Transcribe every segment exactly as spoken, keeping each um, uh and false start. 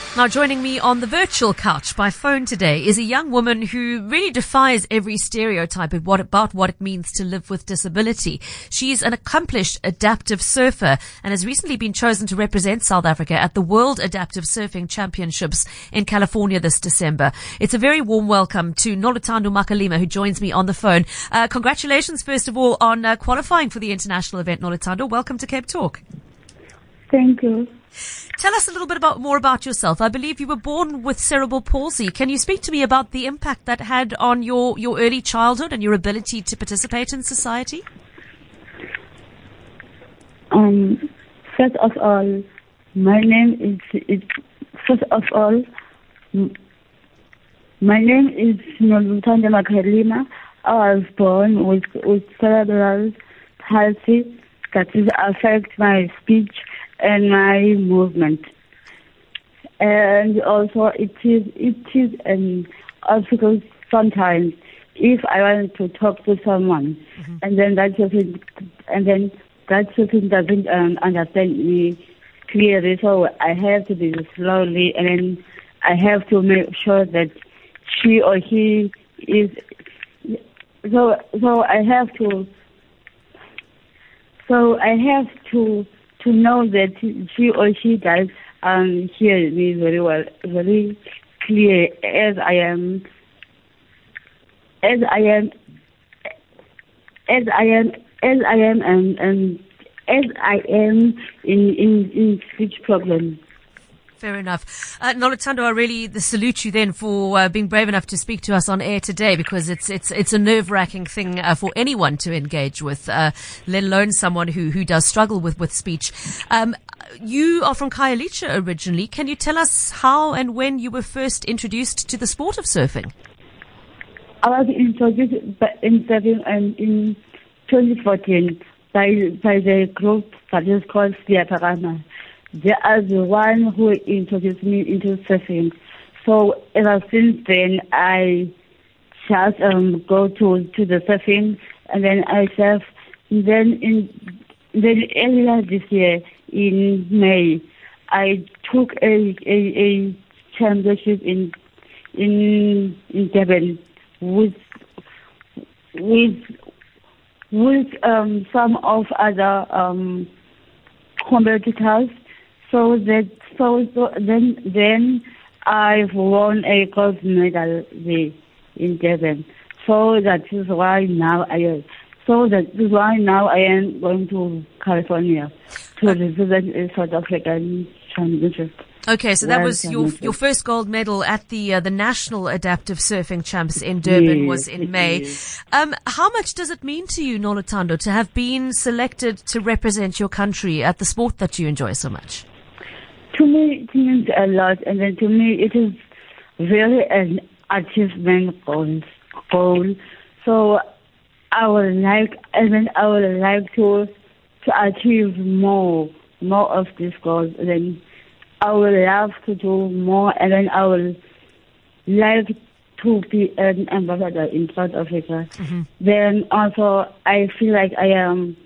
Now, joining me on the virtual couch by phone today is a young woman who really defies every stereotype of what, about what it means to live with disability. She's an accomplished adaptive surfer and has recently been chosen to represent South Africa at the World Adaptive Surfing Championships in California this December. It's a very warm welcome to Noluthando Makalima, who joins me on the phone. Uh, congratulations, first of all, on uh, qualifying for the international event, Noluthando. Welcome to Cape Talk. Thank you. Tell us a little bit about, more about yourself. I believe you were born with cerebral palsy. Can you speak to me about the impact that had on your, your early childhood and your ability to participate in society? Um, first of all, my name is, is first of all, my name is Noluthando Makalima. I was born with, with cerebral palsy that is affect my speech and my movement, and also it is it is an obstacle sometimes if I want to talk to someone, mm-hmm. and then that person and then that person doesn't um, understand me clearly, so I have to be slowly, and then I have to make sure that she or he is. So so I have to. So I have to. to know that she or she does um, hear me very well, very clear as I am, as I am, as I am, as I am, and, and as I am in, in, in speech problems. Fair enough. Uh, Noluthando, I really salute you then for uh, being brave enough to speak to us on air today, because it's it's it's a nerve-wracking thing uh, for anyone to engage with, uh, let alone someone who, who does struggle with, with speech. Um, you are from Khayelitsha originally. Can you tell us how and when you were first introduced to the sport of surfing? I was introduced in surfing um, in twenty fourteen by, by the group that is called Siyaphakama. They are the one who introduced me into surfing. So ever since then, I just um, go to, to the surfing, and then I surf. Then in then earlier this year in May, I took a a, a championship in in in Durban with with with um, some of other um, competitors. So that so, so then then I've won a gold medal there in Durban. So that is why now I am. So that is why now I am going to California to represent a South African championship. Okay, so that was your your first gold medal at the uh, the National Adaptive Surfing Champs in Durban. Yes, was in May. Yes. Um, how much does it mean to you, Noluthando, to have been selected to represent your country at the sport that you enjoy so much? To me, it means a lot, and then to me, it is really an achievement goal. goal. So I would like, and then I would like to to achieve more, more of this goal. And then I would love to do more, and then I would like to be an ambassador in South Africa. Mm-hmm. Then also, I feel like I am,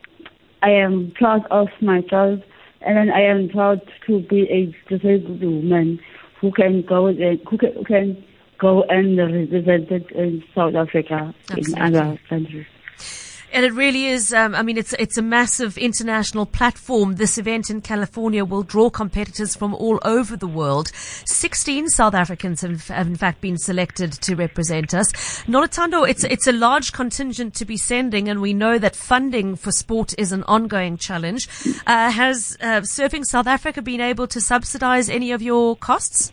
I am proud of myself. And then I am proud to be a disabled woman who can go and who can, who can go and represent it in South Africa. Absolutely. In other countries. And it really is, um, I mean, it's it's a massive international platform. This event in California will draw competitors from all over the world. sixteen South Africans have, have in fact been selected to represent us. Noluthando, it's, it's a large contingent to be sending, and we know that funding for sport is an ongoing challenge. Uh, has uh, Surfing South Africa been able to subsidize any of your costs?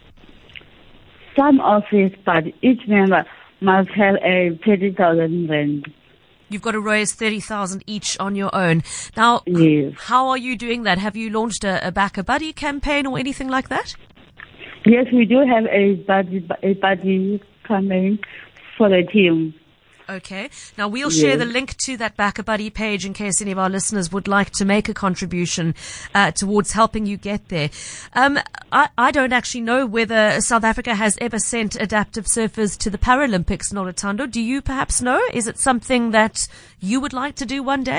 Some of it, but each member must have a thirty thousand rand. You've got to raise thirty thousand each on your own. Now, yes. How are you doing that? Have you launched a, a Back a Buddy campaign or anything like that? Yes, we do have a buddy, a buddy campaign for the team. Okay. Now, we'll yes. share the link to that Back a Buddy page in case any of our listeners would like to make a contribution uh, towards helping you get there. Um, I, I don't actually know whether South Africa has ever sent adaptive surfers to the Paralympics, Noluthando. Do you perhaps know? Is it something that you would like to do one day?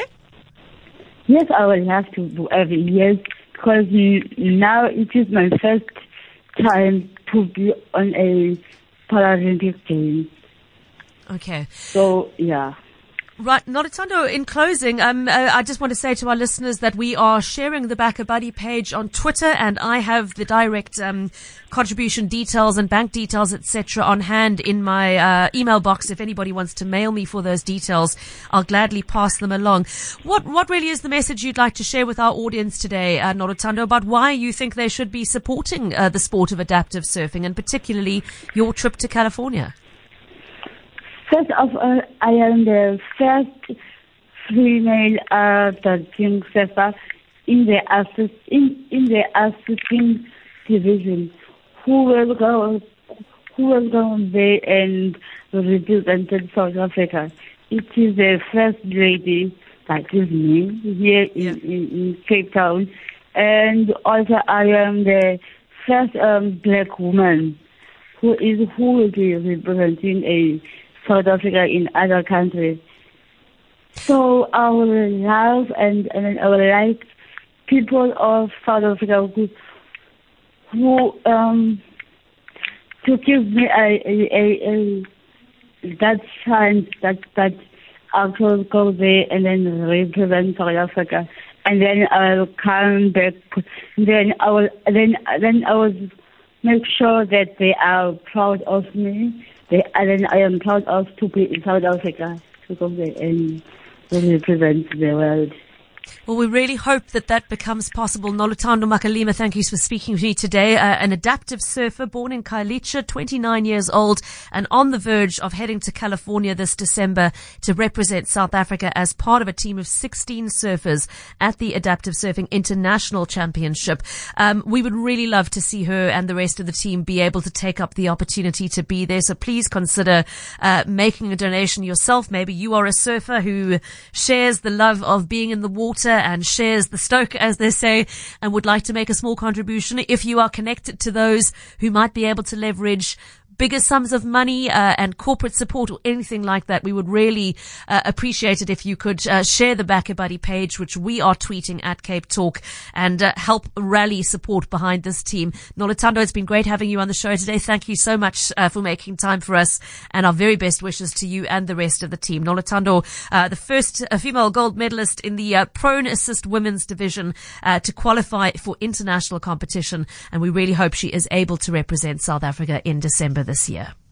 Yes, I will have to do every year because now it is my first time to be on a Paralympic Games. Okay. So, yeah. Right, Noluthando, in closing, um, uh, I just want to say to our listeners that we are sharing the BackaBuddy page on Twitter, and I have the direct um, contribution details and bank details, et cetera, on hand in my uh, email box. If anybody wants to mail me for those details, I'll gladly pass them along. What what really is the message you'd like to share with our audience today, uh, Noluthando, about why you think they should be supporting uh, the sport of adaptive surfing, and particularly your trip to California? First of all, I am the first female uh, adapting surfer in the assist, in, in the assisting division who will go who will go there and represent South Africa. It is the first lady, that is me, here in, in, in Cape Town, and also I am the first um, black woman who is who will be representing a South Africa in other countries. So I would love and, and I would like people of South Africa who, who um, to give me a, a, a, a that chance that that I could go there and then represent South Africa, and then I'll come back. Then I will then then I will make sure that they are proud of me. They, and I am proud of to be in South Africa to go there and represent the world. Well, we really hope that that becomes possible. Noluthando Makalima, thank you for speaking with me today. Uh, an adaptive surfer born in Khayelitsha, twenty-nine years old, and on the verge of heading to California this December to represent South Africa as part of a team of sixteen surfers at the Adaptive Surfing International Championship. Um, we would really love to see her and the rest of the team be able to take up the opportunity to be there. So please consider uh, making a donation yourself. Maybe you are a surfer who shares the love of being in the water and shares the stoke, as they say, and would like to make a small contribution. If you are connected to those who might be able to leverage bigger sums of money uh, and corporate support or anything like that, we would really uh, appreciate it if you could uh, share the BackaBuddy page, which we are tweeting at Cape Talk, and uh, help rally support behind this team. Noluthando, it's been great having you on the show today. Thank you so much uh, for making time for us, and our very best wishes to you and the rest of the team. Noluthando, uh, the first uh, female gold medalist in the uh, prone assist women's division uh, to qualify for international competition, and we really hope she is able to represent South Africa in December this year.